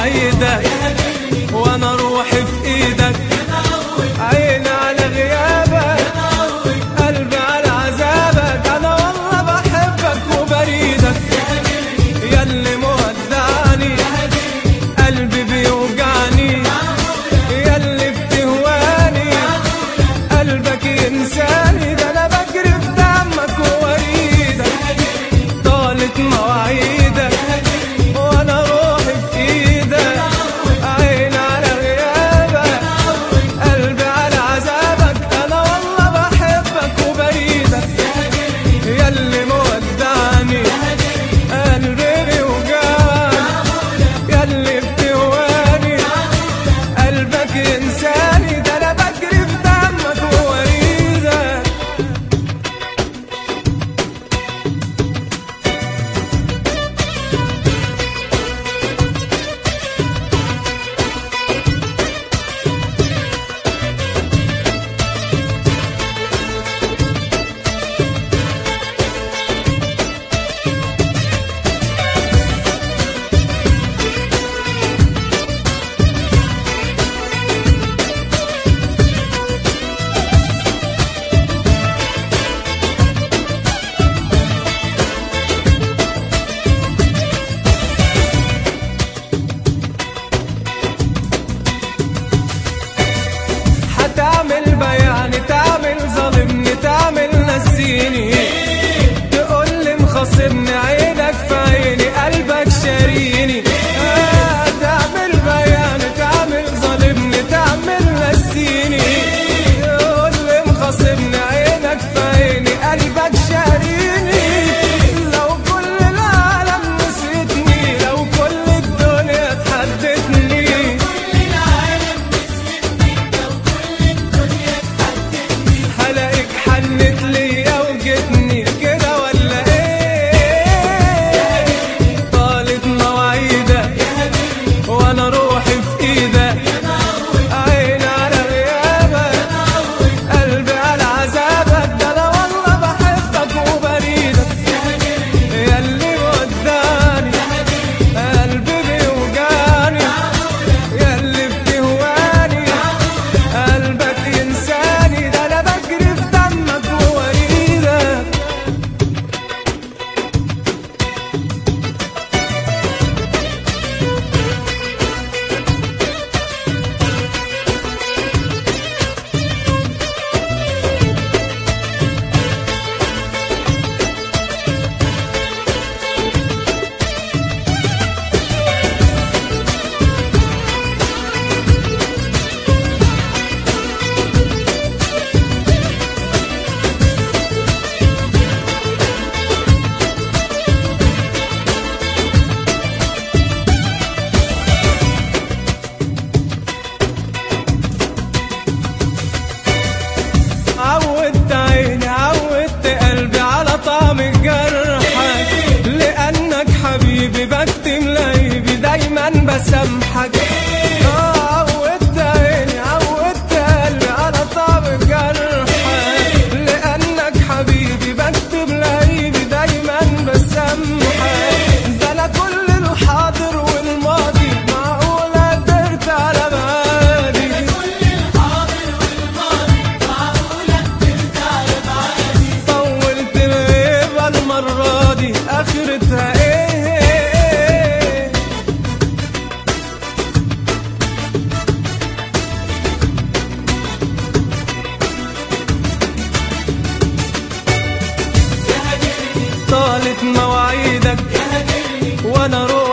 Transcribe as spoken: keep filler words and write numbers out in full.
مواعيدك وانا روحي في ايدك، عيني على غيابك، قلبي على عذابك. انا والله بحبك وبريدك، ياللي مودعني قلبي بيوجعني، ياللي بتهواني قلبك ينساني. ده انا بجري في دمك ووريدك، طالت مواعيدك وانا روحي في ايدك، عيني على غيابك، قلبي على عذابك. انا والله بحبك وبريدك، ياللي مودعني قلبي بيوجعني، ياللي بتهواني قلبك ينساني. ده انا بجري في دمك ووريدك. تعمل بياني، تعمل ظالمني، تعمل نسيني، تقولي مخاصمني، عينك في عيني قلبك شاريني. آه تعمل بياني، تعمل ظالمني، تعمل نسيني، تقولي مخاصمني، عينك في عيني قلبك شاريني. لو كل العالم نسيتني، لو كل الدنيا تحدتني، هلاقيك حنت ليا وجتني كده ولا ايه؟ طالت مواعيدك وانا روحي في ايدك، عيني على غيابك، قلبي على عذابك. ده انا والله بحبك وبريدك، ياللي وداني قلبي بيوجعني، ياللي بتهواني قلبك ينساني. ده انا بجري في دمك ووريدك. عودت عيني، عودت قلبي على طعم جرحك، لأنك حبيبي بكتم لعيبي دايما بسامحك. آه عودت عيني، عودت قلبي على طعم جرحك، لأنك حبيبي بكتم لعيبي دايما بسامحك. ده أنا كل الحاضر والماضي معقولة قدرت على بعادي، طولت الغيبة المرة دي آخرتها ايه؟ طالت مواعيدك وانا روحي